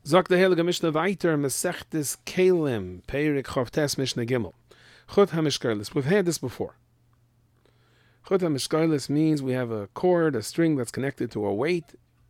Sagt der Heilige Mishnah weiter, Mesechtes Kelim, Perik Chavtes Mishnah Gimel. Chut HaMishkarlis. We've had this before. Chut HaMishkarlis means we have a cord, a string that's connected to a weight.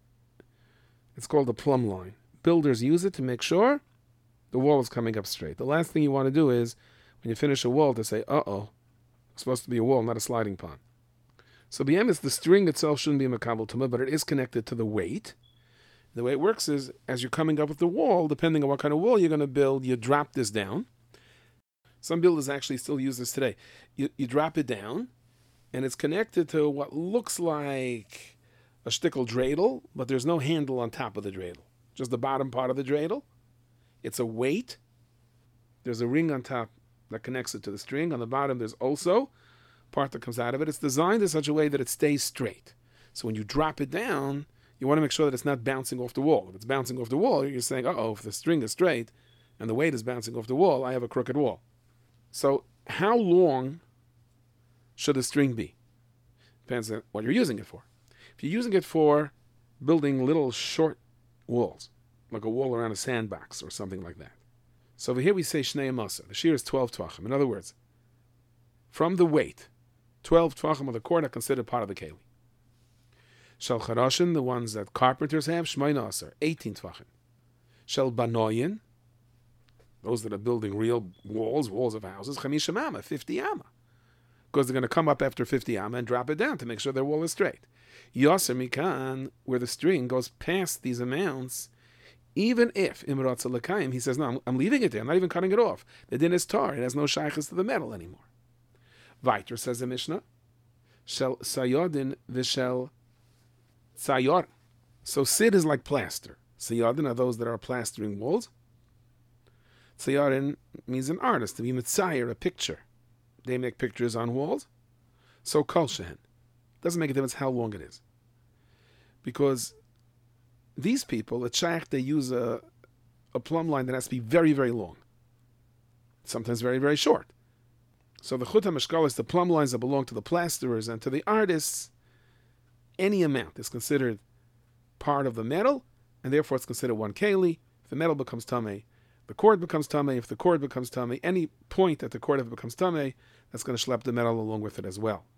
It's called a plumb line. Builders use it to make sure the wall is coming up straight. The last thing you want to do is, when you finish a wall, to say, uh-oh, it's supposed to be a wall, not a sliding pond. So b'emes, the string itself shouldn't be makabel tumah, but it is connected to the weight. The way it works is, as you're coming up with the wall, depending on what kind of wall you're going to build, you drop this down. Some builders actually still use this today. You drop it down, and it's connected to what looks like a shtickle dreidel, but there's no handle on top of the dreidel. Just the bottom part of the dreidel. It's a weight. There's a ring on top that connects it to the string. On the bottom, there's also part that comes out of it. It's designed in such a way that it stays straight. So when you drop it down, you want to make sure that it's not bouncing off the wall. If it's bouncing off the wall, you're saying, uh-oh, if the string is straight and the weight is bouncing off the wall, I have a crooked wall. So how long should the string be? Depends on what you're using it for. If you're using it for building little short walls, like a wall around a sandbox or something like that. So over here we say Shnei Amasa. The shear is 12 tvachim. In other words, from the weight, 12 tvachim of the cord are considered part of the keli. Shel Charoshin, the ones that carpenters have, Shmoina Asar, 18 tvachim. Shel Banoyin, those that are building real walls of houses, Chamisha Amma, 50 Amma. Because they're going to come up after 50 Amma and drop it down to make sure their wall is straight. Yoser Mikan, where the string goes past these amounts, even if Imratza L'Kayim, he says, no, I'm leaving it there, I'm not even cutting it off. The din is tar, it has no shaykhs to the metal anymore. Weiter says the Mishnah, Shel Sayodin v'Shel Sayar. So Sid is like plaster. Sayodin are those that are plastering walls. Sayarin means an artist, to be mitzayer, a picture. They make pictures on walls. So Kol Shehen. Doesn't make a difference how long it is. Because these people, at Shaykh, they use a plumb line that has to be very, very long. Sometimes very, very short. So the Chut HaMishkalis, the plumb lines that belong to the plasterers and to the artists, any amount is considered part of the metal, and therefore it's considered one keli. If the metal becomes tamei, the cord becomes tamei. If the cord becomes tamei, any point at the cord if it becomes tamei, that's going to schlep the metal along with it as well.